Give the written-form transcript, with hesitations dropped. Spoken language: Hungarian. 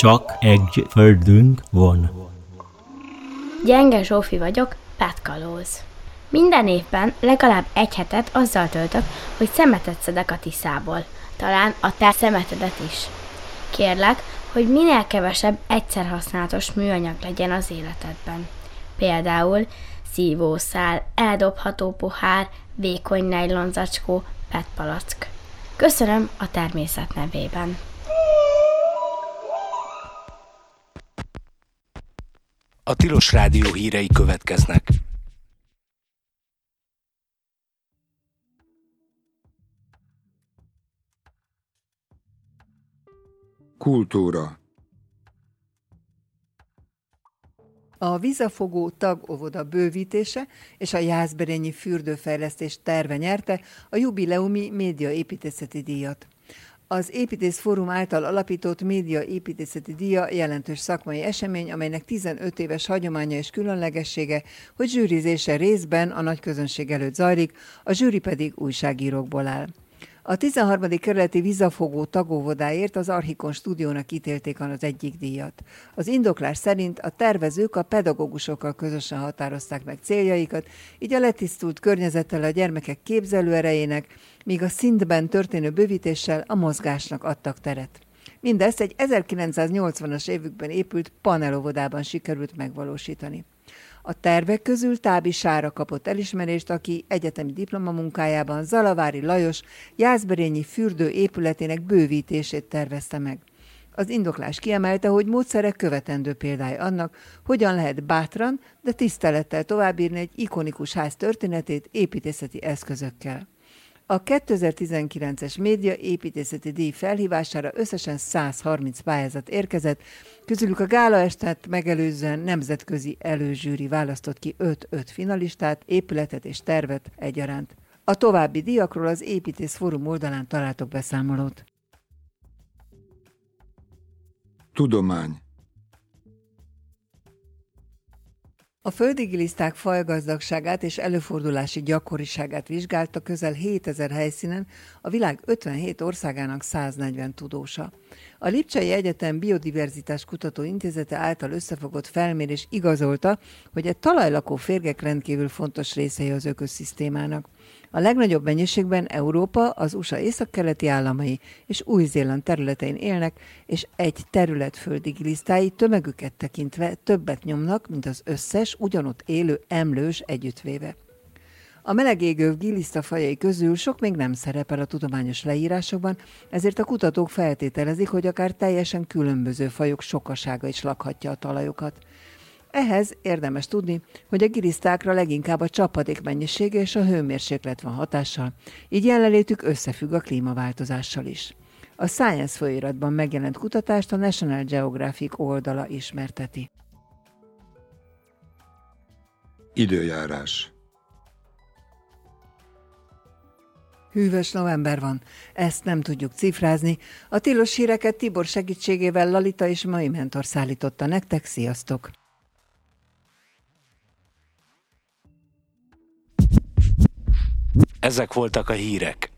Csak egy földünk van. Gyenge Zsófi vagyok, petkalóz. Minden évben legalább egy hetet azzal töltök, hogy szemetet szedek a Tiszából. Talán a te szemetedet is. Kérlek, hogy minél kevesebb egyszer használatos műanyag legyen az életedben. Például szívószál, eldobható pohár, vékony nejlonzacskó, petpalack. Köszönöm a természet nevében. A Tilos Rádió hírei következnek. Kultúra. A vízafogó tagóvoda bővítése és a jászberényi fürdőfejlesztés terve nyerte a jubileumi médiaépítészeti díjat. Az Építész Fórum által alapított médiaépítészeti díja jelentős szakmai esemény, amelynek 15 éves hagyománya és különlegessége, hogy zsűrizése részben a nagy közönség előtt zajlik, a zsűri pedig újságírókból áll. A 13. kerületi vízafogó tagóvodáért az Archikon stúdiónak ítélték az egyik díjat. Az indoklás szerint a tervezők a pedagógusokkal közösen határozták meg céljaikat, így a letisztult környezettel a gyermekek képzelőerejének, míg a szintben történő bővítéssel a mozgásnak adtak teret. Mindezt egy 1980-as évükben épült panelovodában sikerült megvalósítani. A tervek közül Tábi Sára kapott elismerést, aki egyetemi diplomamunkájában Zalavári Lajos jászberényi fürdő épületének bővítését tervezte meg. Az indoklás kiemelte, hogy módszerek követendő példája annak, hogyan lehet bátran, de tisztelettel továbbírni egy ikonikus ház történetét építészeti eszközökkel. A 2019-es média építészeti díj felhívására összesen 130 pályázat érkezett, közülük a gálaestet megelőzően nemzetközi előzsűri választott ki 5 finalistát, épületet és tervet egyaránt. A további díjakról az Építész Fórum oldalán találtok beszámolót. Tudomány. A földi giliszták fajgazdagságát és előfordulási gyakoriságát vizsgálta közel 7000 helyszínen a világ 57 országának 140 tudósa. A Lipcsei Egyetem Biodiverzitás Kutató Intézete által összefogott felmérés igazolta, hogy a talajlakó férgek rendkívül fontos részei az ökoszisztémának. A legnagyobb mennyiségben Európa, az USA északkeleti államai és Új-Zéland területein élnek, és egy terület földi gilisztái tömegüket tekintve többet nyomnak, mint az összes ugyanott élő emlős együttvéve. A melegégő gilisztafajai közül sok még nem szerepel a tudományos leírásokban, ezért a kutatók feltételezik, hogy akár teljesen különböző fajok sokasága is lakhatja a talajokat. Ehhez érdemes tudni, hogy a gilisztákra leginkább a csapadék mennyisége és a hőmérséklet van hatással, így jelenlétük összefügg a klímaváltozással is. A Science folyóiratban megjelent kutatást a National Geographic oldala ismerteti. Időjárás. Hűvös november van, ezt nem tudjuk cifrázni. A tilos híreket Tibor segítségével Lalita és Mai Mentor szállította nektek, sziasztok! Ezek voltak a hírek.